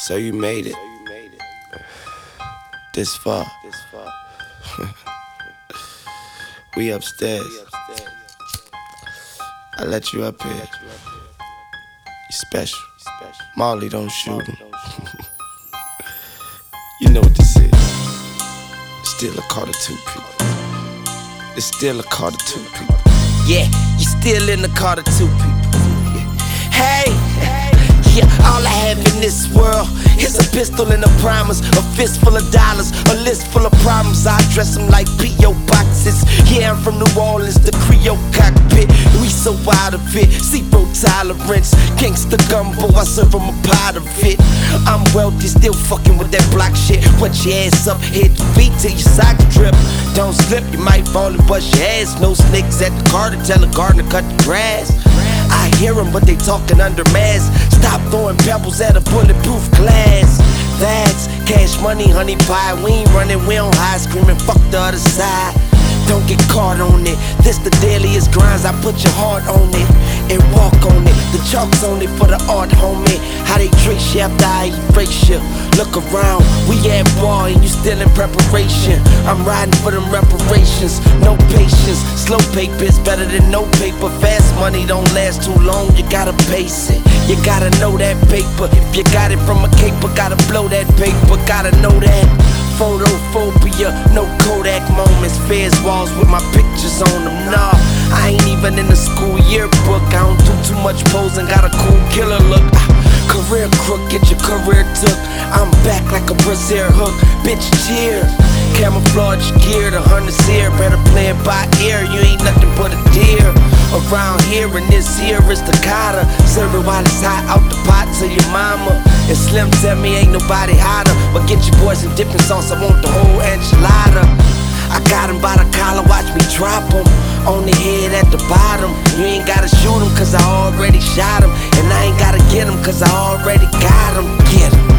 So you made it this far. We upstairs. I let you up here. You special. Molly, don't shoot him. You know what this is. Still a Carter 2 people. It's still a Carter 2 people. Yeah, you still in the Carter 2 people. Hey, yeah, all I have in this world is a pistol and a promise, a fist full of dollars, a list full of problems. I dress them like P.O. boxes. Yeah, I'm from New Orleans, the Creole cockpit. We so out of it, zero tolerance. Gangsta gumbo, I serve them a pot of it. I'm wealthy, still fucking with that block shit. Put your ass up, hit your feet till your socks drip. Don't slip, you might fall and bust your ass. No snakes at the Carter, tell the gardener cut the grass. I hear them, but they talking under mask. Stop throwing pebbles at a bulletproof glass. That's cash money, honey pie. We ain't running, we don't hide, screaming fuck the other side. Don't get caught on it. This the dailiest grinds. I put your heart on it and walk on it. The chalk's on it for the art, homie. How they trace you after I erase you. Look around, we at war and you still in preparation. I'm riding for them reparations. No patience, slow paper is better than no paper. Fast money don't last too long, you gotta pace it. You gotta know that paper. If you got it from a caper, gotta blow that paper. Gotta know that. Photophobia, no Kodak moments. Feds walls with my pictures on them. Nah, I ain't even in the school yearbook. I don't do too much posing, got a cool killer look. Career crook, get your career took. I'm back like a Brazil hook. Bitch, cheer. Camouflage gear, the hunters here. Better play it by ear, you ain't nothing but a deer. Around here and this here is the cotta. Serve it while it's hot out the pot to your mama. And Slim tell me ain't nobody hotter. But get your boys some dipping sauce, I want the whole enchilada. I got him by the collar, watch me drop him. On the head at the bottom. You ain't gotta shoot him cause I already shot him. And I ain't gotta get him cause I already got him. Get him.